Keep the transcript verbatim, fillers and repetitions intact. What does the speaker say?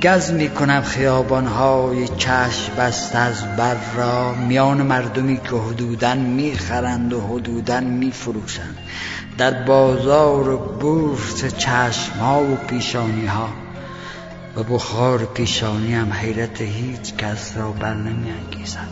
گز می کنم خیابان‌های چشم بسته از بر را، میان مردمی که حدوداً می خرند و حدوداً می فروشند، در بازار و بورس چشم‌ها و پیشانی‌ها. و بخار پیشانی هم حیرت هیچ کس را بر نمی انگیزد.